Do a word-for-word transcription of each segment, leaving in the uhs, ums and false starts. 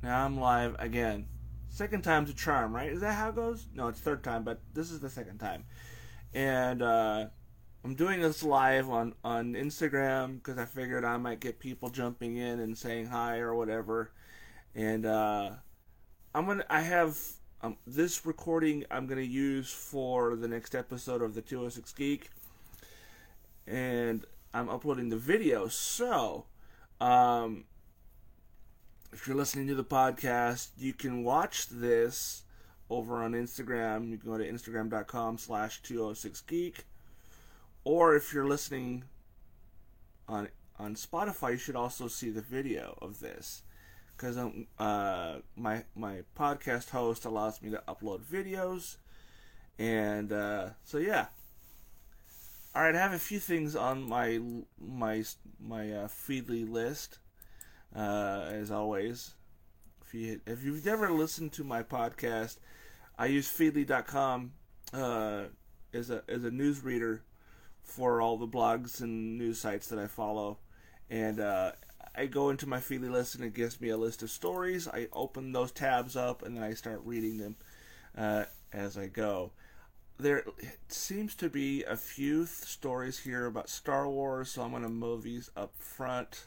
Now I'm live again. Second time's a charm, right? Is that how it goes? No, it's third time, but this is the second time. And uh, I'm doing this live on, on Instagram because I figured I might get people jumping in and saying hi or whatever. And uh, I'm gonna. I have um, this recording I'm gonna use for the next episode of the two oh six Geek, and I'm uploading the video. So, um, if you're listening to the podcast, you can watch this over on Instagram. You can go to instagram.com slash 206geek. Or if you're listening on on Spotify, you should also see the video of this. Because um, uh, my, my podcast host allows me to upload videos. And uh, so, yeah. Alright, I have a few things on my, my, my uh, Feedly list. Uh, as always, if you if you've never listened to my podcast, I use Feedly dot com uh, as a as a news reader for all the blogs and news sites that I follow, and uh, I go into my Feedly list and it gives me a list of stories. I open those tabs up and then I start reading them uh, as I go. There seems to be a few th- stories here about Star Wars, so I'm going to move these up front.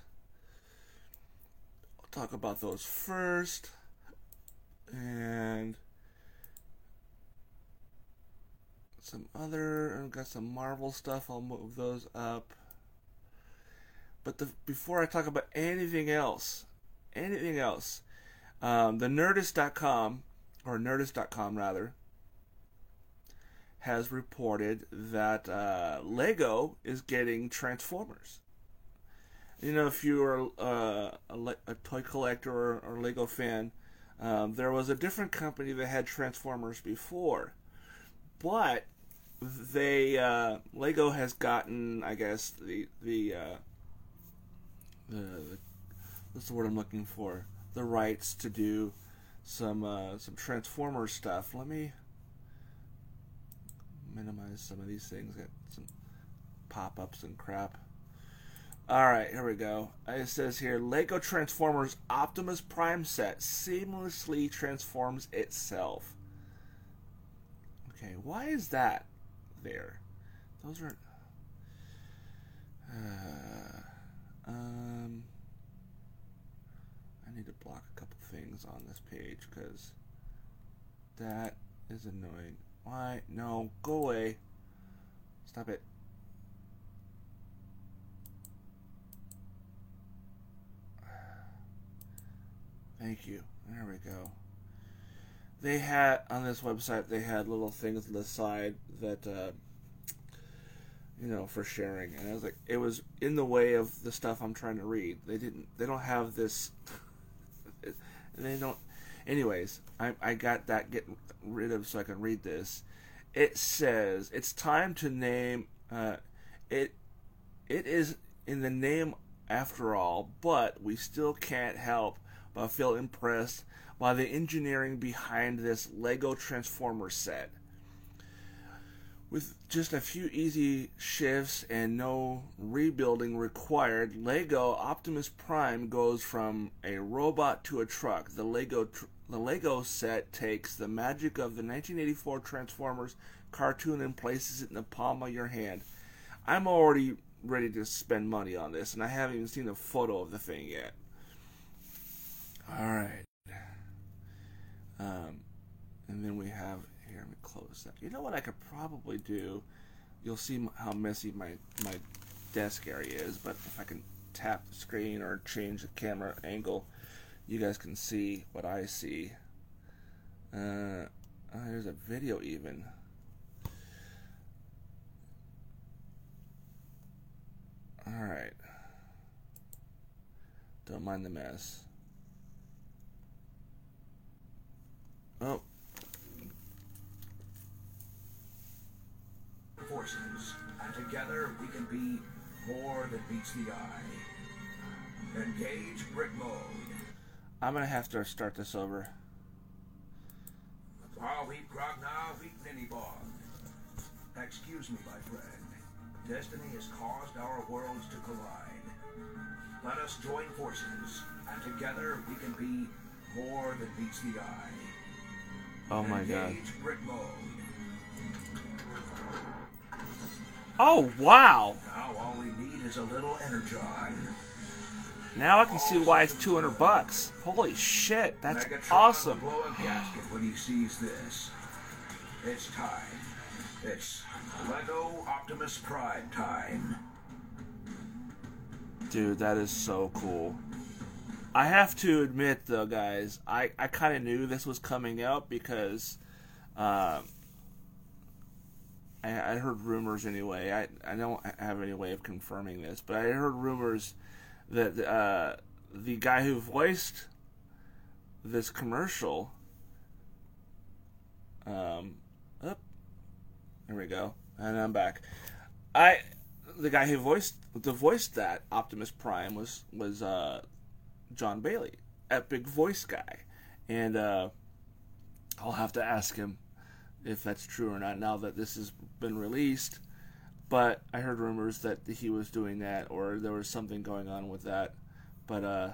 Talk about those first, and some other. I've got some Marvel stuff. I'll move those up. But the, before I talk about anything else, anything else, um, the Nerdist dot com or Nerdist dot com rather has reported that uh, Lego is getting Transformers. You know, if you are uh, a, a toy collector or, or Lego fan, um, there was a different company that had Transformers before, but they uh, Lego has gotten, I guess, the the, uh, the the what's the word I'm looking for? The rights to do some uh, some Transformers stuff. Let me minimize some of these things. Got some pop-ups and crap. Alright, here we go. It says here, Lego Transformers Optimus Prime set seamlessly transforms itself. Okay, why is that there? Those are... Uh, um, I need to block a couple things on this page, because that is annoying. Why? No, go away. Stop it. Thank you. There we go. They had, on this website, they had little things on the side that, uh, you know, for sharing. And I was like, it was in the way of the stuff I'm trying to read. They didn't, they don't have this, they don't, anyways, I, I got that get rid of so I can read this. It says, it's time to name, uh, it, it is in the name after all, but we still can't help I feel impressed by the engineering behind this Lego Transformers set. With just a few easy shifts and no rebuilding required, Lego Optimus Prime goes from a robot to a truck. The Lego tr- the Lego set takes the magic of the nineteen eighty-four Transformers cartoon and places it in the palm of your hand. I'm already ready to spend money on this, and I haven't even seen a photo of the thing yet. Alright. Um, and then we have, here, let me close that. You know what I could probably do? You'll see how messy my, my desk area is, but if I can tap the screen or change the camera angle, you guys can see what I see. Uh, oh, there's a video even. Alright. Don't mind the mess. Oh. Forces, and together we can be more than meets the eye. Engage brick mode. I'm gonna have to start this over. Wheat grog now, wheat ninny bog. Excuse me, my friend. Destiny has caused our worlds to collide. Let us join forces, and together we can be More than meets the eye. Oh my god. Engage brick mode. Oh, wow. Now all we need is a little energon. Now I can see why it's two hundred bucks. Holy shit, that's Megatron awesome. will blow a gasket when he sees this. It's time. It's Lego Optimus Prime time. Dude, that is so cool. I have to admit, though, guys, I, I kind of knew this was coming out because um, I, I heard rumors anyway. I, I don't have any way of confirming this, but I heard rumors that uh, the guy who voiced this commercial, um, oh, there we go, and I'm back. I, the guy who voiced the voiced that Optimus Prime was was uh, John Bailey, epic voice guy, and uh, I'll have to ask him if that's true or not now that this has been released. But I heard rumors that he was doing that, or there was something going on with that. But, uh...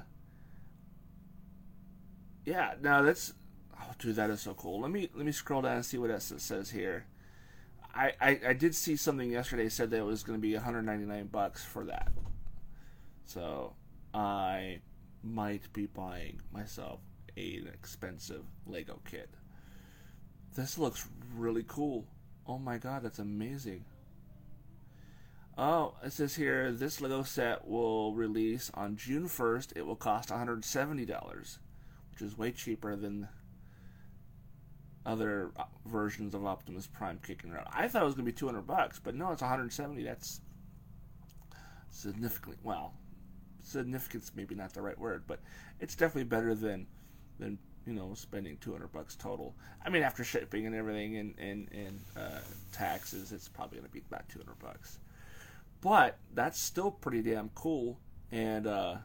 yeah, no, that's... Oh, dude, that is so cool. Let me let me scroll down and see what it says here. I, I, I did see something yesterday said that it was going to be one hundred ninety-nine bucks for that. So, I might be buying myself an expensive Lego kit. This looks really cool. Oh my god, that's amazing. Oh, it says here, this Lego set will release on June first. It will cost one hundred seventy dollars, which is way cheaper than other versions of Optimus Prime kicking around. I thought it was going to be two hundred bucks, but no, it's one hundred seventy. That's significantly, well, significance maybe not the right word, but it's definitely better than, than you know, spending two hundred bucks total. I mean, after shipping and everything and, and, and uh, taxes, it's probably going to be about two hundred bucks. But that's still pretty damn cool, and uh,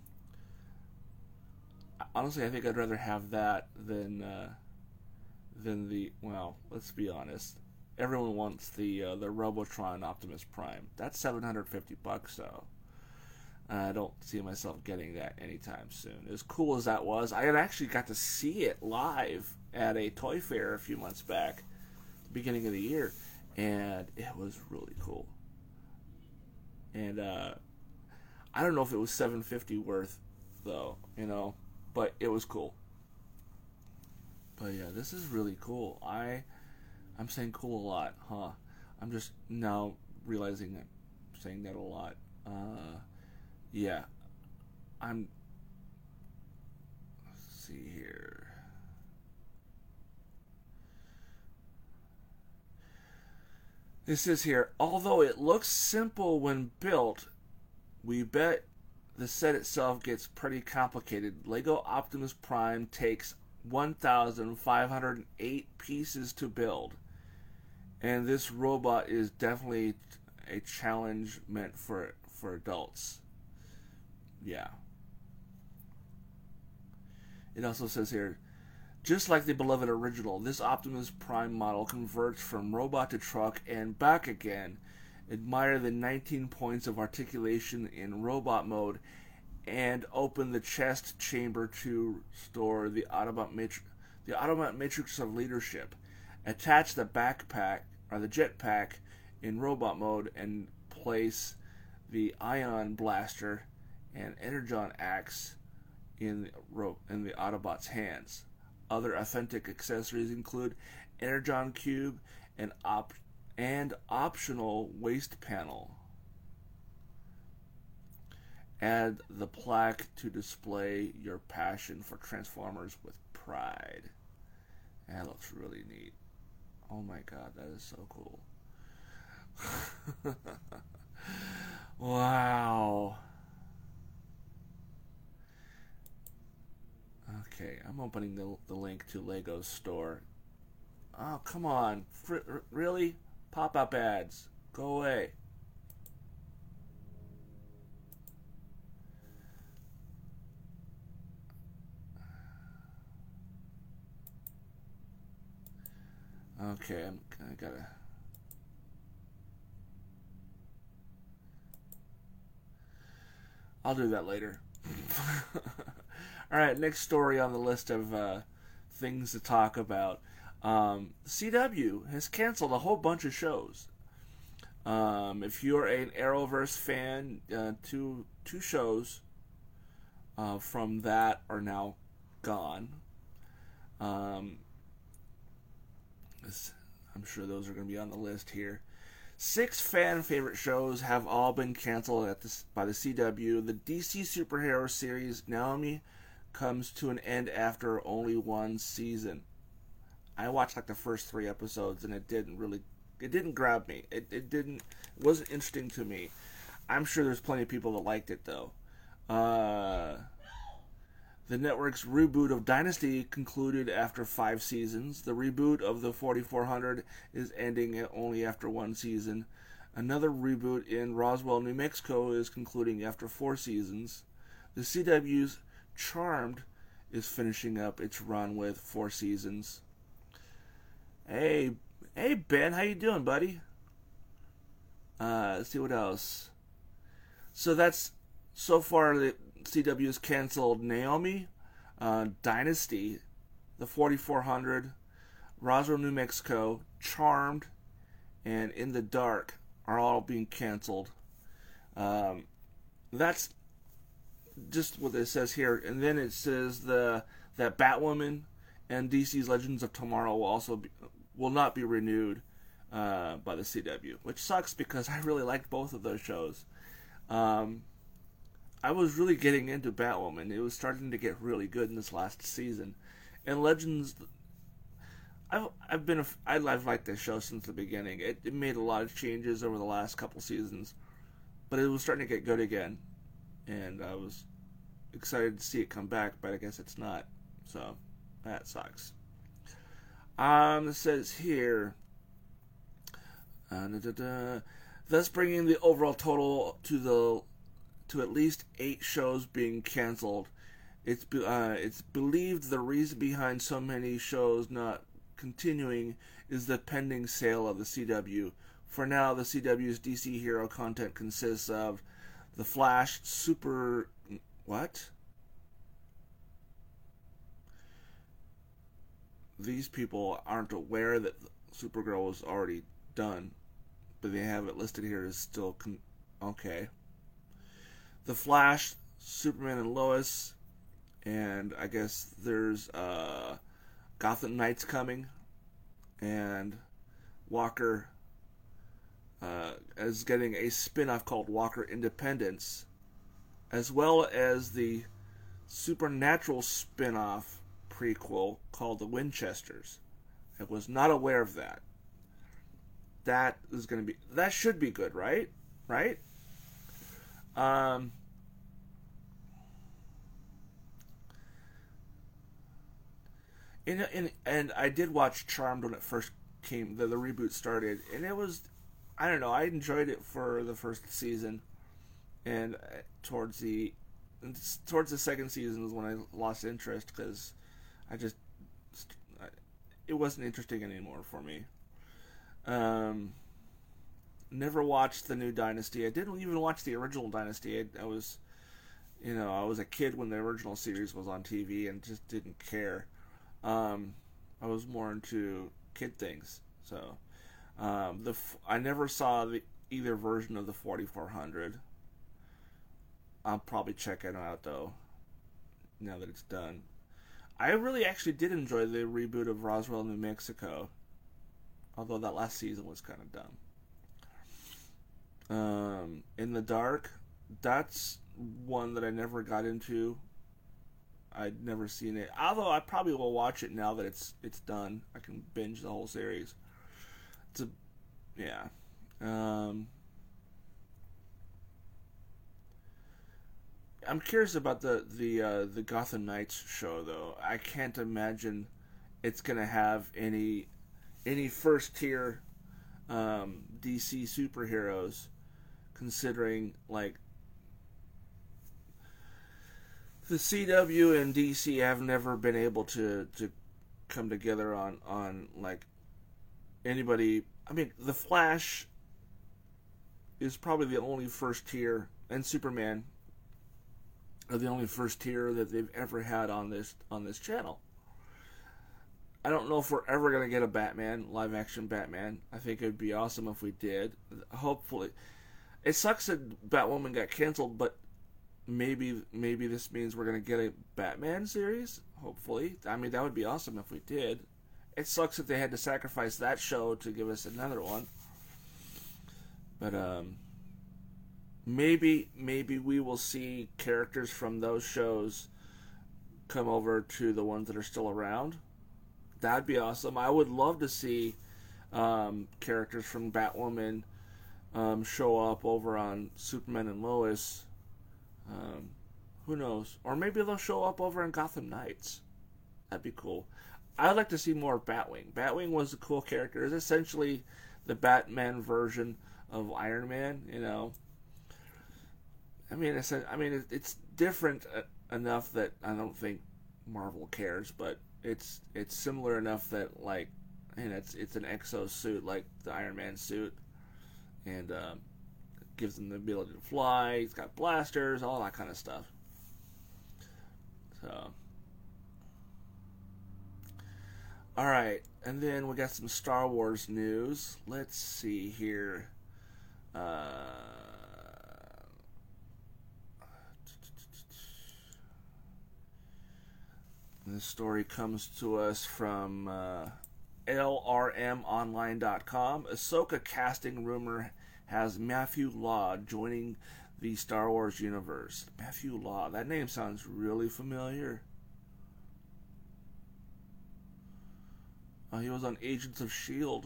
honestly, I think I'd rather have that than uh, than the. Well, let's be honest. Everyone wants the uh, the Robotron Optimus Prime. That's seven hundred fifty bucks, though. I don't see myself getting that anytime soon. As cool as that was, I had actually got to see it live at a toy fair a few months back, beginning of the year, and it was really cool. And uh, I don't know if it was seven hundred fifty dollars worth, though, you know, but it was cool. But yeah, this is really cool. I, I'm saying cool a lot, huh? I'm just now realizing I'm saying that a lot. Uh, yeah, I'm. Let's see here. It says here, although it looks simple when built, we bet the set itself gets pretty complicated. Lego Optimus Prime takes one thousand five hundred eight pieces to build, and this robot is definitely a challenge meant for for adults. Yeah. It also says here, just like the beloved original, this Optimus Prime model converts from robot to truck and back again. Admire the nineteen points of articulation in robot mode, and open the chest chamber to store the Autobot matri- the Autobot matrix of leadership. Attach the backpack or the jetpack in robot mode and place the ion blaster and energon axe in the ro- in the Autobot's hands. Other authentic accessories include energon cube and op- and optional waist panel. Add the plaque to display your passion for Transformers with pride. That looks really neat. Oh my god, that is so cool. Wow. Okay, I'm opening the, the link to Lego's store. Oh, come on. Fr- really? Pop-up ads. Go away. Okay, I'm, I gotta... I'll do that later. All right, next story on the list of uh, things to talk about. Um, C W has canceled a whole bunch of shows. Um, if you're an Arrowverse fan, uh, two two shows uh, from that are now gone. Um, I'm sure those are going to be on the list here. Six fan favorite shows have all been canceled at this, by the C W. The D C superhero series Naomi comes to an end after only one season. I watched like the first three episodes and it didn't really, it didn't grab me. It it didn't, it wasn't interesting to me. I'm sure there's plenty of people that liked it though. Uh, the network's reboot of Dynasty concluded after five seasons. The reboot of the forty-four hundred is ending only after one season. Another reboot in Roswell, New Mexico is concluding after four seasons. The C W's Charmed is finishing up its run with four seasons. Hey, hey Ben, how you doing, buddy? Uh, let's see what else. So that's so far the C W has canceled Naomi, uh, Dynasty, the forty-four hundred, Roswell, New Mexico, Charmed, and In the Dark are all being canceled. Um, that's just what it says here, and then it says the that Batwoman and D C's Legends of Tomorrow will also be, will not be renewed uh, by the C W, which sucks because I really liked both of those shows. Um, I was really getting into Batwoman. It was starting to get really good in this last season, and Legends. I've I've been a, I've liked this show since the beginning. It, it made a lot of changes over the last couple seasons, but it was starting to get good again, and I was excited to see it come back. But I guess it's not, so that sucks. Um, it says here, uh, da, da, da, thus bringing the overall total to the to at least eight shows being canceled. It's uh, it's believed the reason behind so many shows not continuing is the pending sale of the C W. For now, the C W's D C hero content consists of The Flash, Super... What? These people aren't aware that Supergirl was already done, but they have it listed here as still... Con- okay. The Flash, Superman and Lois, and I guess there's uh, Gotham Knights coming, and Walker uh, is getting a spin-off called Walker Independence, as well as the Supernatural spin-off prequel called The Winchesters. I was not aware of that. That is going to be, that should be good, right? Right? Um, and, and, and I did watch Charmed when it first came, the, the reboot started, and it was, I don't know, I enjoyed it for the first season, and towards the, towards the second season is when I lost interest, because I just, it wasn't interesting anymore for me. Um, never watched the new Dynasty. I didn't even watch the original Dynasty. I, I was, you know, I was a kid when the original series was on T V and just didn't care. Um, I was more into kid things. So, um, the I never saw the either version of the forty-four hundred. I'll probably check it out though, now that it's done. I really actually did enjoy the reboot of Roswell, New Mexico, although that last season was kind of dumb. Um, In the Dark, that's one that I never got into. I'd never seen it, although I probably will watch it now that it's it's done. I can binge the whole series. It's a, yeah. Um, I'm curious about the the uh, the Gotham Knights show though. I can't imagine it's gonna have any any first tier um, D C superheroes, considering like the C W and D C have never been able to, to come together on, on like anybody. I mean, the Flash is probably the only first tier, and Superman are the only first tier that they've ever had on this on this channel. I don't know if we're ever going to get a Batman, live action Batman. I think it would be awesome if we did. Hopefully. It sucks that Batwoman got canceled, but maybe maybe this means we're going to get a Batman series. Hopefully. I mean, that would be awesome if we did. It sucks that they had to sacrifice that show to give us another one. But um, maybe maybe we will see characters from those shows come over to the ones that are still around. That'd be awesome. I would love to see um, characters from Batwoman um, show up over on Superman and Lois. Um, who knows? Or maybe they'll show up over in Gotham Knights. That'd be cool. I'd like to see more of Batwing. Batwing was a cool character. It's essentially the Batman version of Iron Man. You know. I mean, it's I mean, it's different enough that I don't think Marvel cares, but it's it's similar enough that, like, and it's it's an exo suit like the Iron Man suit, and um, it gives him the ability to fly. He's got blasters, all that kind of stuff. So, all right, and then we got some Star Wars news. Let's see here. Uh, This story comes to us from uh, L R M online dot com. Ahsoka casting rumor has Matthew Law joining the Star Wars universe. Matthew Law, that name sounds really familiar. Oh, he was on Agents of S H I E L D.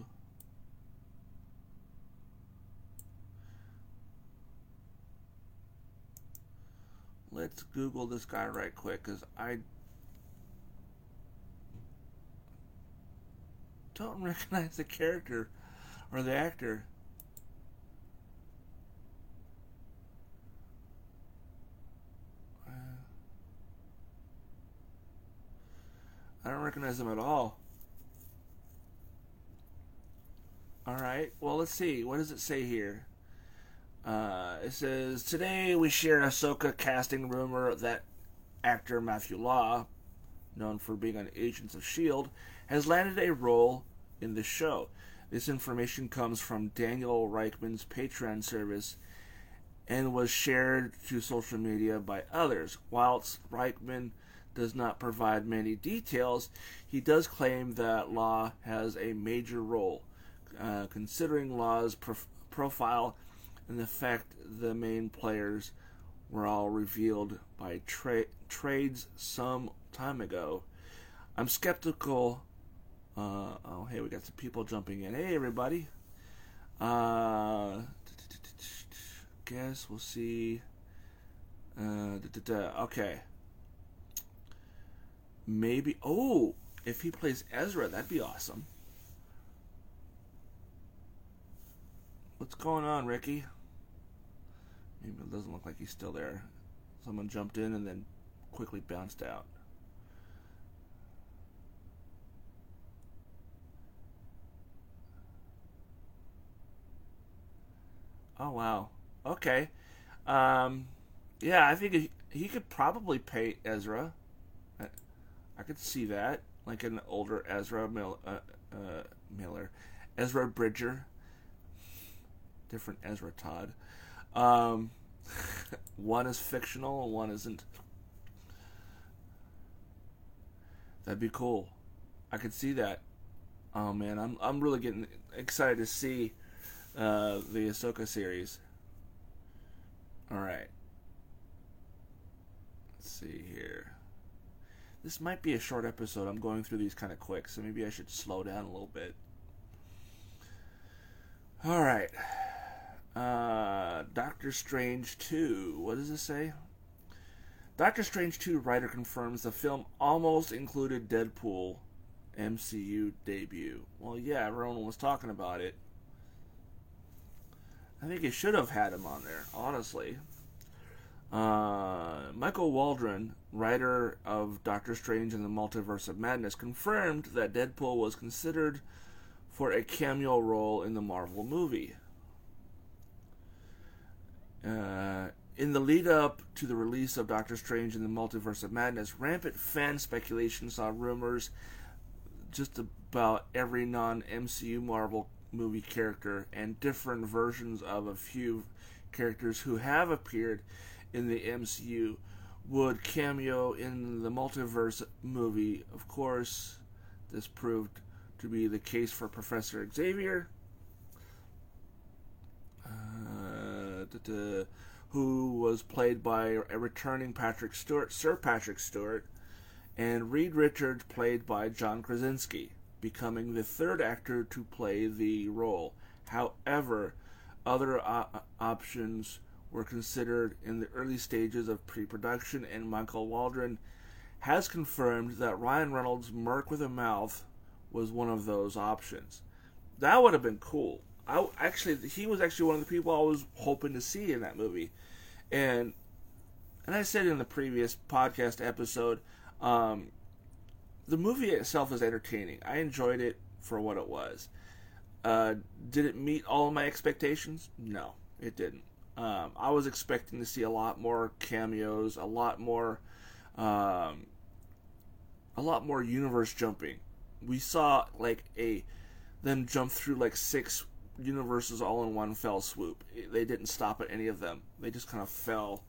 Let's Google this guy right quick, because I don't recognize the character or the actor. Uh, I don't recognize him at all. Alright, well, let's see. What does it say here? Uh, it says, today we share Ahsoka casting rumor that actor Matthew Law, known for being on Agents of S H I E L D, has landed a role in the show. This information comes from Daniel Reichman's Patreon service and was shared to social media by others. Whilst Reichman does not provide many details, he does claim that Law has a major role. Uh, considering Law's prof- profile and the fact the main players were all revealed by tra- trades some time ago, I'm skeptical. Uh, oh, hey, we got some people jumping in. Hey, everybody. Uh, guess we'll see. Uh, okay. Maybe. Oh, if he plays Ezra, that'd be awesome. What's going on, Ricky? Maybe it doesn't look like he's still there. Someone jumped in and then quickly bounced out. Oh, wow. Okay. Um, yeah, I think he, he could probably pay Ezra. I, I could see that. Like an older Ezra Mil, uh, uh, Miller. Ezra Bridger. Different Ezra Todd. Um, one is fictional and one isn't. That'd be cool. I could see that. Oh, man, I'm I'm really getting excited to see Uh, the Ahsoka series. Alright. Let's see here. This might be a short episode. I'm going through these kind of quick, so maybe I should slow down a little bit. Alright. Uh, Doctor Strange two. What does it say? Doctor Strange two writer confirms the film almost included Deadpool M C U debut. Well, yeah, everyone was talking about it. I think he should have had him on there, honestly. Uh, Michael Waldron, writer of Doctor Strange and the Multiverse of Madness, confirmed that Deadpool was considered for a cameo role in the Marvel movie. Uh, In the lead up to the release of Doctor Strange in the Multiverse of Madness, rampant fan speculation saw rumors just about every non-M C U Marvel movie character and different versions of a few characters who have appeared in the M C U would cameo in the multiverse movie. Of course, this proved to be the case for Professor Xavier, uh, da, da, who was played by a returning Patrick Stewart, Sir Patrick Stewart, and Reed Richards, played by John Krasinski, becoming the third actor to play the role. However, other uh, options were considered in the early stages of pre-production, and Michael Waldron has confirmed that Ryan Reynolds' Merc with a Mouth was one of those options. That would have been cool. I actually, he was actually one of the people I was hoping to see in that movie, and and I said in the previous podcast episode, um, the movie itself is entertaining. I enjoyed it for what it was. Uh, did it meet all of my expectations? No, it didn't. Um, I was expecting to see a lot more cameos, a lot more, um, a lot more universe jumping. We saw like a them jump through like six universes all in one fell swoop. They didn't stop at any of them. They just kind of fell,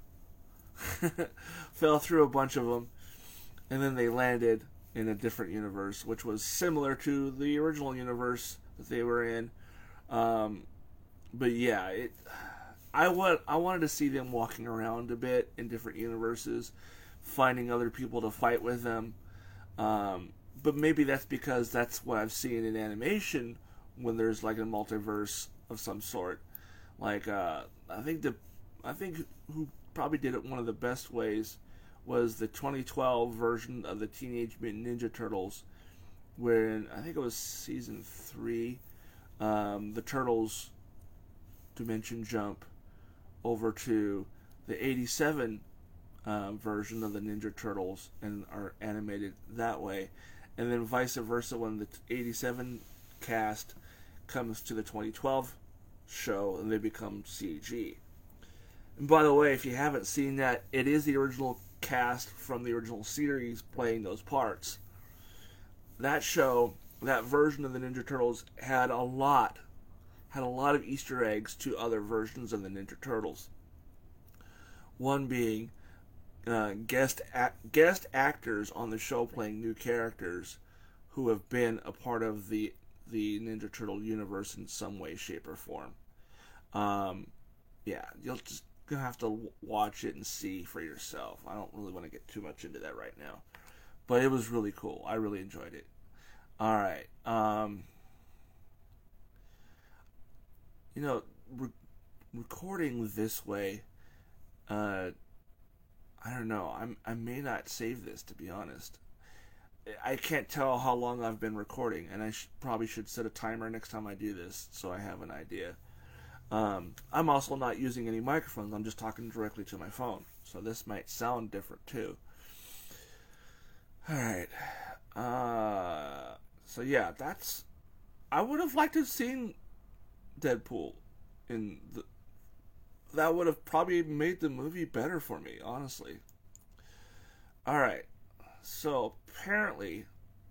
fell through a bunch of them, and then they landed in a different universe, which was similar to the original universe that they were in. Um, but yeah, it. I want I wanted to see them walking around a bit in different universes, finding other people to fight with them. Um, but maybe that's because that's what I've seen in animation when there's like a multiverse of some sort. Like uh, I think the I think who probably did it one of the best ways was the twenty twelve version of the Teenage Mutant Ninja Turtles, wherein I think it was season three, um, the Turtles dimension jump over to the eighty-seven uh, version of the Ninja Turtles and are animated that way, and then vice versa when the eighty-seven cast comes to the twenty twelve show and they become C G. And by the way, if you haven't seen that, it is the original cast from the original series playing those parts. That show, that version of the Ninja Turtles had a lot had a lot of Easter eggs to other versions of the Ninja Turtles. One being uh, guest act, guest actors on the show playing new characters who have been a part of the the Ninja Turtle universe in some way, shape, or form. Um, yeah, you'll just gonna have to watch it and see for yourself. I don't really want to get too much into that right now, but it was really cool. I really enjoyed it. All right. Um, You know, re- recording this way, uh, I don't know. I'm I may not save this, to be honest. I can't tell how long I've been recording, and I sh- probably should set a timer next time I do this so I have an idea. Um, I'm also not using any microphones. I'm just talking directly to my phone, so this might sound different too. All right. Uh, so yeah, that's. I would have liked to have seen Deadpool in the, that would have probably made the movie better for me, honestly. Alright, so apparently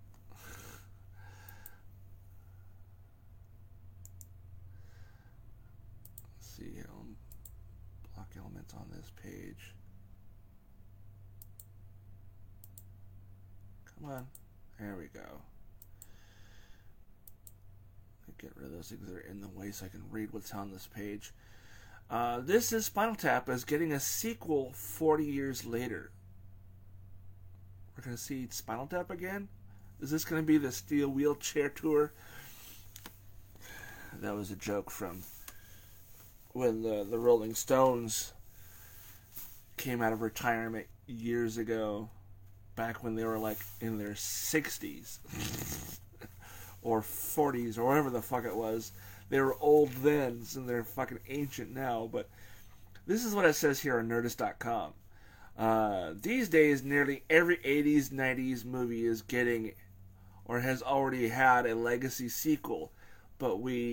let's see, um, block elements on this page. Come on, there we go. Get rid of those things that are in the way so I can read what's on this page. Uh, this is Spinal Tap is getting a sequel forty years later. We're going to see Spinal Tap again? Is this going to be the Steel Wheelchair Tour? That was a joke from when the, the Rolling Stones came out of retirement years ago, back when they were like in their sixties. Or forties, or whatever the fuck it was. They were old then, and they're fucking ancient now. But this is what it says here on Nerdist dot com. Uh, these days, nearly every eighties, nineties movie is getting, or has already had, a legacy sequel. But we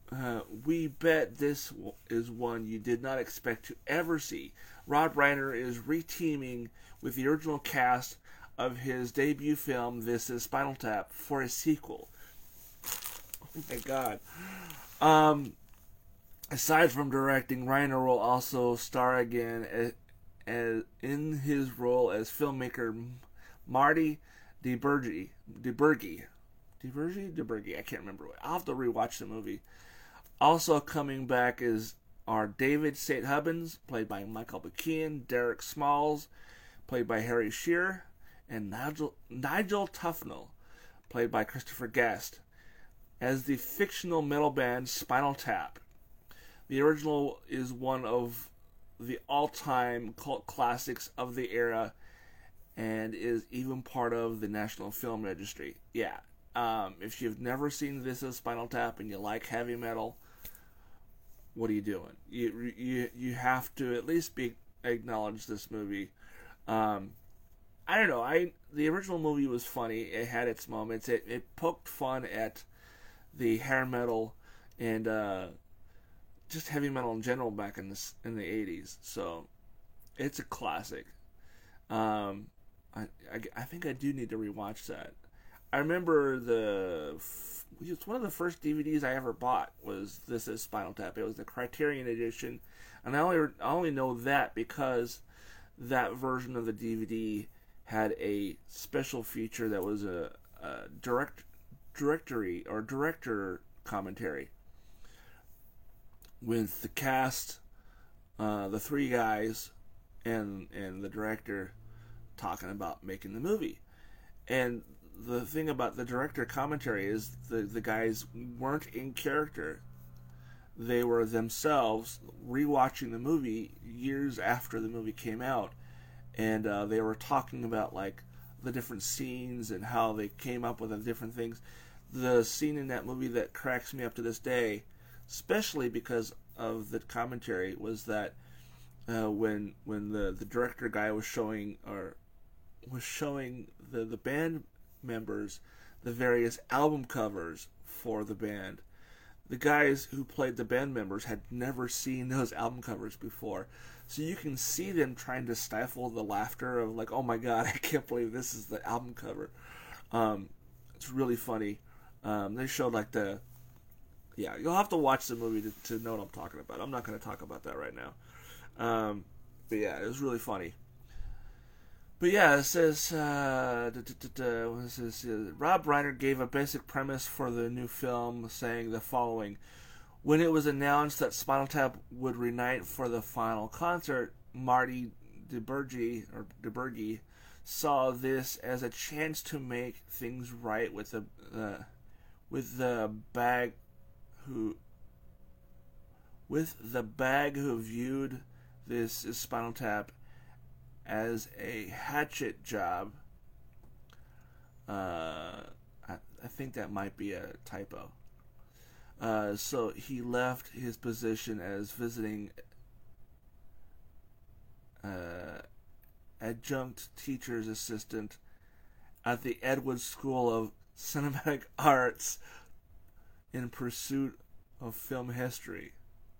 Uh, we bet this is one you did not expect to ever see. Rob Reiner is reteaming with the original cast of his debut film, This Is Spinal Tap, for a sequel. Oh my god. Um, aside from directing, Reiner will also star again as, as in his role as filmmaker Marty DeBurgi. DeBurgi. DeBurgi? DeBurgi. I can't remember. I'll have to rewatch the movie. Also coming back is are David Saint Hubbins, played by Michael McKean, Derek Smalls, played by Harry Shearer, and Nigel, Nigel Tufnell, played by Christopher Guest, as the fictional metal band Spinal Tap. The original is one of the all-time cult classics of the era and is even part of the National Film Registry. Yeah, um, if you've never seen This Is Spinal Tap and you like heavy metal, what are you doing? You you you have to at least be acknowledge this movie. Um, I don't know. I the original movie was funny. It had its moments. It it poked fun at the hair metal and uh, just heavy metal in general back in the in the eighties. So it's a classic. Um, I, I I think I do need to rewatch that. I remember the it's one of the first D V Ds I ever bought was This Is Spinal Tap. It was the Criterion edition, and I only I only know that because that version of the D V D had a special feature that was a, a direct directory or director commentary with the cast, uh, the three guys, and and the director talking about making the movie. And the thing about the director commentary is the, the guys weren't in character. They were themselves rewatching the movie years after the movie came out. And uh, they were talking about like the different scenes and how they came up with the different things. The scene in that movie that cracks me up to this day, especially because of the commentary, was that uh, when when the, the director guy was showing or was showing the, the band members the various album covers for the band. The guys who played the band members had never seen those album covers before. So you can see them trying to stifle the laughter of like, oh my god, I can't believe this is the album cover. Um, it's really funny. Um, they showed like the, yeah, you'll have to watch the movie to, to know what I'm talking about. I'm not going to talk about that right now. Um, but yeah, it was really funny. But yeah, it says, uh, da, da, da, da, what is this? Uh, Rob Reiner gave a basic premise for the new film, saying the following. When it was announced that Spinal Tap would reunite for the final concert, Marty DeBurgi, or DeBurgi saw this as a chance to make things right with the, uh, with the bag who, with the bag who viewed this as Spinal Tap as a hatchet job. Uh, I, I think that might be a typo. Uh, so he left his position as visiting uh, adjunct teacher's assistant at the Edwards School of Cinematic Arts in pursuit of film history.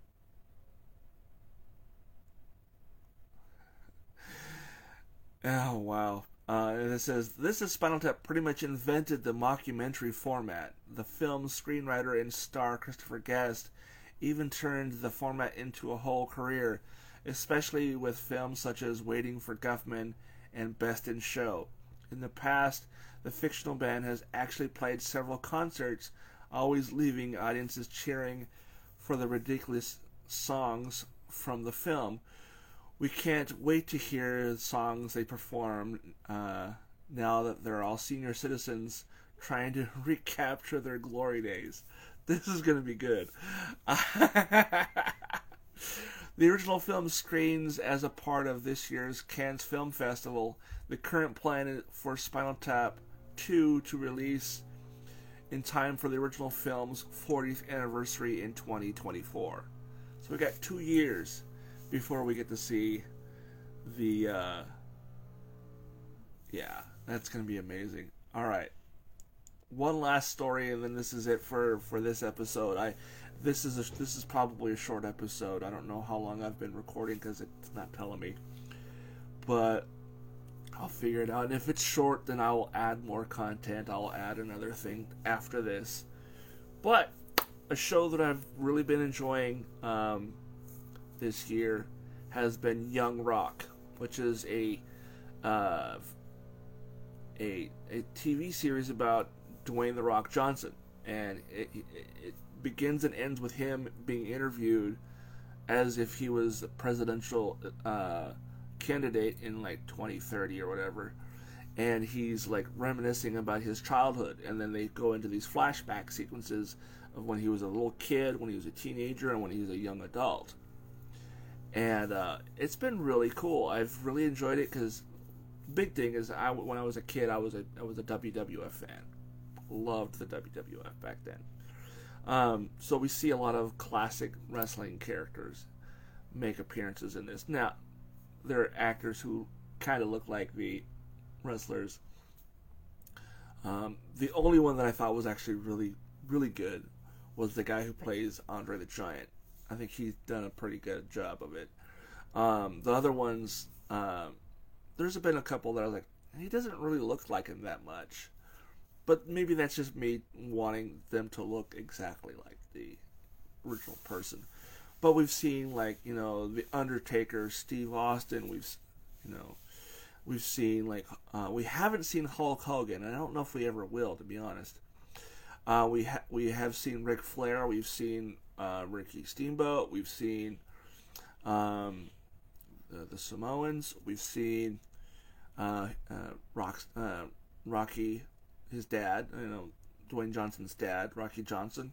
Oh, wow. Uh, and it says, This Is Spinal Tap pretty much invented the mockumentary format. The film's screenwriter and star Christopher Guest even turned the format into a whole career, especially with films such as Waiting for Guffman and Best in Show. In the past, the fictional band has actually played several concerts, always leaving audiences cheering for the ridiculous songs from the film. We can't wait to hear the songs they perform uh, now that they're all senior citizens trying to recapture their glory days. This is going to be good. The original film screens as a part of this year's Cannes Film Festival. The current plan is for Spinal Tap two to release in time for the original film's fortieth anniversary in twenty twenty-four. So we got two years before we get to see the, uh, yeah, that's going to be amazing. All right. one last story, and then this is it for, for this episode. I this is a, this is probably a short episode. I don't know how long I've been recording because it's not telling me, but I'll figure it out. And if it's short, then I will add more content. I'll add another thing after this. But a show that I've really been enjoying um, this year has been Young Rock, which is a uh, a a T V series about Dwayne The Rock Johnson, and it, it, it begins and ends with him being interviewed as if he was a presidential uh, candidate in like twenty thirty or whatever, and he's like reminiscing about his childhood, and then they go into these flashback sequences of when he was a little kid, when he was a teenager, and when he was a young adult. And uh, it's been really cool. I've really enjoyed it because big thing is I when I was a kid I was a I was a W W F fan. Loved the W W F back then. Um, so we see a lot of classic wrestling characters make appearances in this. Now, there are actors who kind of look like the wrestlers. Um, the only one that I thought was actually really, really good was the guy who plays Andre the Giant. I think he's done a pretty good job of it. Um, the other ones, um, there's been a couple that I was like, he doesn't really look like him that much. But maybe that's just me wanting them to look exactly like the original person. But we've seen, like, you know, The Undertaker, Steve Austin. We've, you know, we've seen, like, uh, we haven't seen Hulk Hogan. And I don't know if we ever will, to be honest. Uh, we, ha- we have seen Ric Flair. We've seen uh, Ricky Steamboat. We've seen um, the, the Samoans. We've seen uh, uh, Rock, uh, Rocky... his dad, you know, Dwayne Johnson's dad, Rocky Johnson.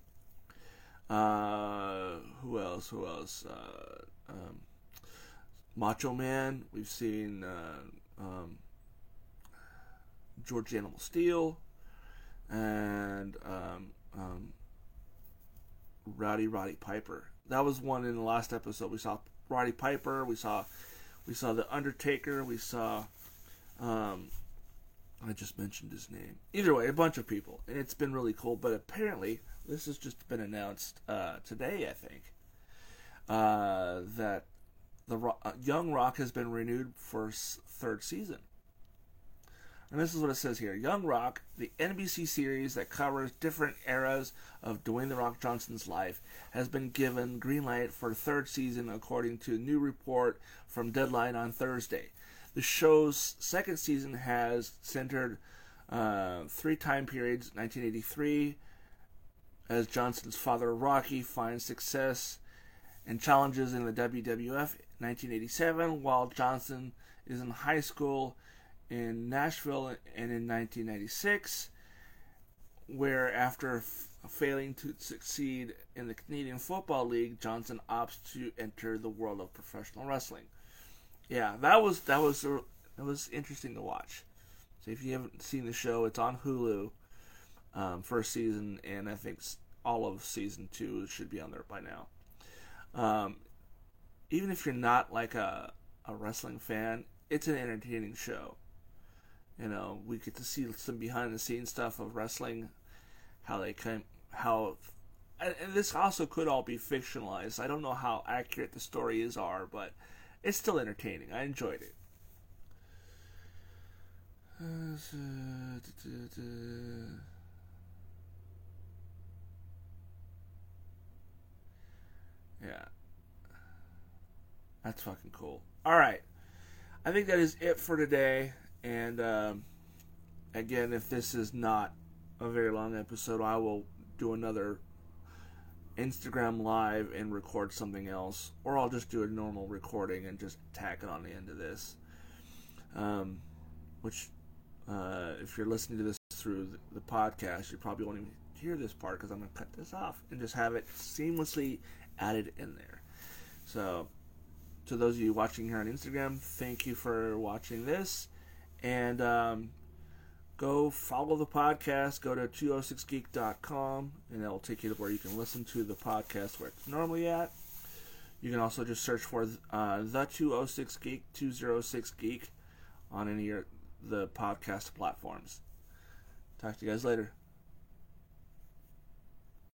Uh, who else? Who else? Uh, um, Macho Man. We've seen uh, um, George Animal Steel, and um, um, Rowdy Roddy Piper. That was one in the last episode. We saw Roddy Piper. We saw we saw the Undertaker. We saw. Um, I just mentioned his name. Either way, a bunch of people. And it's been really cool. But apparently, this has just been announced uh, today, I think, uh, that the Ro- uh, Young Rock has been renewed for s- third season. And this is what it says here. Young Rock, the N B C series that covers different eras of Dwayne The Rock Johnson's life, has been given green light for third season according to a new report from Deadline on Thursday. The show's second season has centered uh, three time periods: nineteen eighty-three, as Johnson's father Rocky finds success and challenges in the W W F; nineteen eighty-seven, while Johnson is in high school in Nashville; and in nineteen ninety-six, where after f- failing to succeed in the Canadian Football League, Johnson opts to enter the world of professional wrestling. Yeah, that was that was that was interesting to watch. So if you haven't seen the show, it's on Hulu, um, first season, and I think all of season two should be on there by now. Um, even if you're not like a a wrestling fan, it's an entertaining show. You know, we get to see some behind the scenes stuff of wrestling, how they came, how, and this also could all be fictionalized. I don't know how accurate the stories are, but it's still entertaining. I enjoyed it. Yeah. That's fucking cool. Alright. I think that is it for today. And, um, again, if this is not a very long episode, I will do another Instagram live and record something else, or I'll just do a normal recording and just tack it on the end of this. Um, which, uh, if you're listening to this through the, the podcast, you probably won't even hear this part because I'm going to cut this off and just have it seamlessly added in there. So, to those of you watching here on Instagram, thank you for watching this, and um, go follow the podcast. Go to two oh six geek dot com, and that will take you to where you can listen to the podcast where it's normally at. You can also just search for uh, the two oh six geek, two oh six geek on any of the podcast platforms. Talk to you guys later.